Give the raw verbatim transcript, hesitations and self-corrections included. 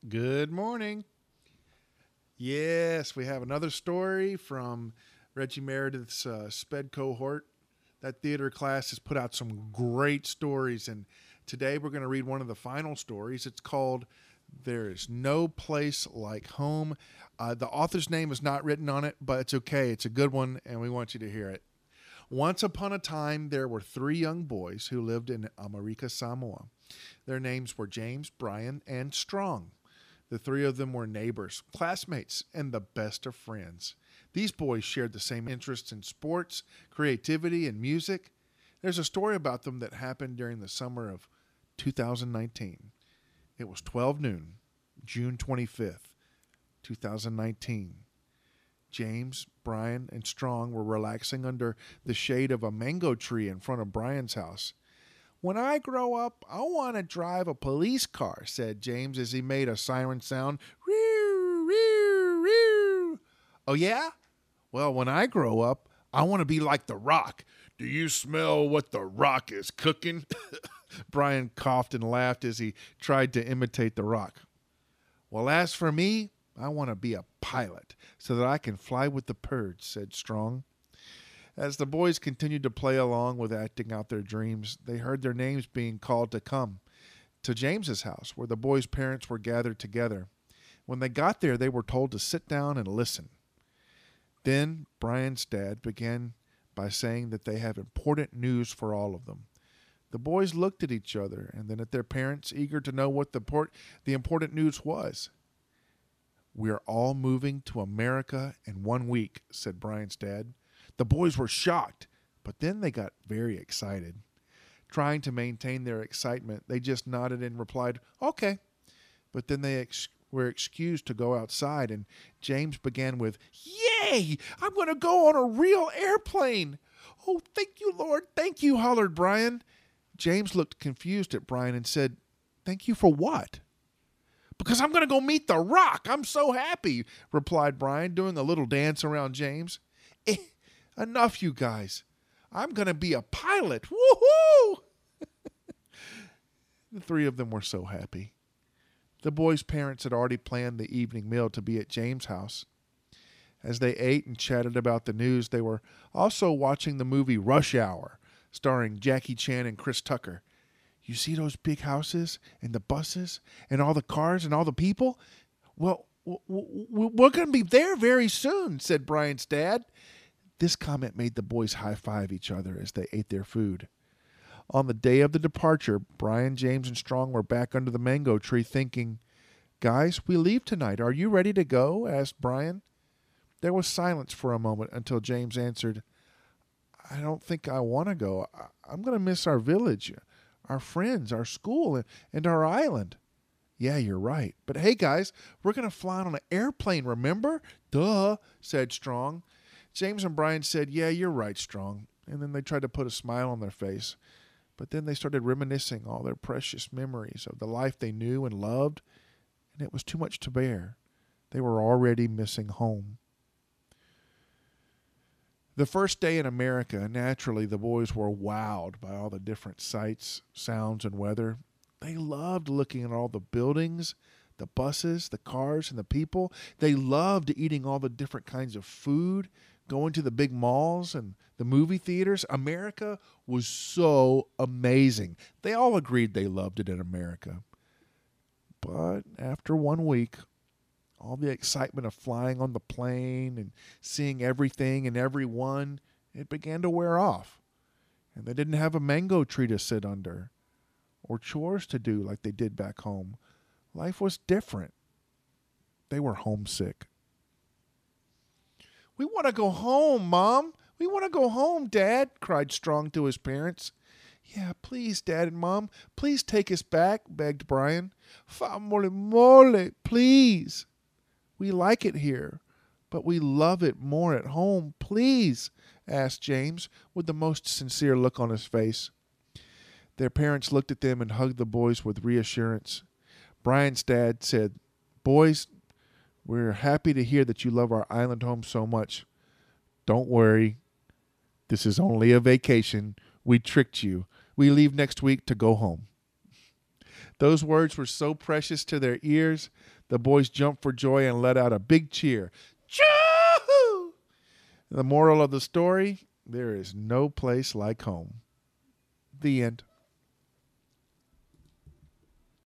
Good morning. Yes, we have another story from Reggie Meredith's uh, SPED cohort. That theater class has put out some great stories, and today we're going to read one of the final stories. It's called There is No Place Like Home. Uh, the author's name is not written on it, but it's okay. It's a good one, and we want you to hear it. Once upon a time, there were three young boys who lived in America Samoa. Their names were James, Brian, and Strong. The three of them were neighbors, classmates, and the best of friends. These boys shared the same interests in sports, creativity, and music. There's a story about them that happened during the summer of two thousand nineteen. It was twelve noon, June twenty-fifth, twenty nineteen. James, Brian, and Strong were relaxing under the shade of a mango tree in front of Brian's house. When I grow up, I want to drive a police car, said James as he made a siren sound. Rear, rear, rear. Oh, yeah? Well, when I grow up, I want to be like The Rock. Do you smell what The Rock is cooking? Brian coughed and laughed as he tried to imitate The Rock. Well, as for me, I want to be a pilot so that I can fly with the birds, said Strong. As the boys continued to play along with acting out their dreams, they heard their names being called to come to James's house, where the boys' parents were gathered together. When they got there, they were told to sit down and listen. Then Brian's dad began by saying that they have important news for all of them. The boys looked at each other and then at their parents, eager to know what the, port- the important news was. We are all moving to America in one week, said Brian's dad. The boys were shocked, but then they got very excited. Trying to maintain their excitement, they just nodded and replied, okay. But then they ex- were excused to go outside, and James began with, yay! I'm going to go on a real airplane! Oh, thank you, Lord, thank you, hollered Brian. James looked confused at Brian and said, thank you for what? Because I'm going to go meet The Rock. I'm so happy, replied Brian, doing a little dance around James. Eh, enough, you guys. I'm going to be a pilot. Woohoo! The three of them were so happy. The boys' parents had already planned the evening meal to be at James' house. As they ate and chatted about the news, they were also watching the movie Rush Hour, starring Jackie Chan and Chris Tucker. You see those big houses and the buses and all the cars and all the people? Well, we're going to be there very soon, said Brian's dad. This comment made the boys high-five each other as they ate their food. On the day of the departure, Brian, James, and Strong were back under the mango tree thinking, guys, we leave tonight. Are you ready to go? Asked Brian. There was silence for a moment until James answered, I don't think I want to go. I'm going to miss our village, our friends, our school, and our island. Yeah, you're right. But hey, guys, we're going to fly on an airplane, remember? Duh, said Strong. James and Brian said, yeah, you're right, Strong. And then they tried to put a smile on their face. But then they started reminiscing all their precious memories of the life they knew and loved, and it was too much to bear. They were already missing home. The first day in America, naturally, the boys were wowed by all the different sights, sounds, and weather. They loved looking at all the buildings, the buses, the cars, and the people. They loved eating all the different kinds of food, going to the big malls and the movie theaters. America was so amazing. They all agreed they loved it in America. But after one week, all the excitement of flying on the plane and seeing everything and everyone, it began to wear off. And they didn't have a mango tree to sit under or chores to do like they did back home. Life was different. They were homesick. We want to go home, Mom. We want to go home, Dad, cried Strong to his parents. Yeah, please, Dad and Mom, please take us back, begged Brian. Famole mole, please. We like it here, but we love it more at home, please, asked James with the most sincere look on his face. Their parents looked at them and hugged the boys with reassurance. Brian's dad said, boys, we're happy to hear that you love our island home so much. Don't worry. This is only a vacation. We tricked you. We leave next week to go home. Those words were so precious to their ears, the boys jumped for joy and let out a big cheer. Choo-hoo! The moral of the story, there is no place like home. The end.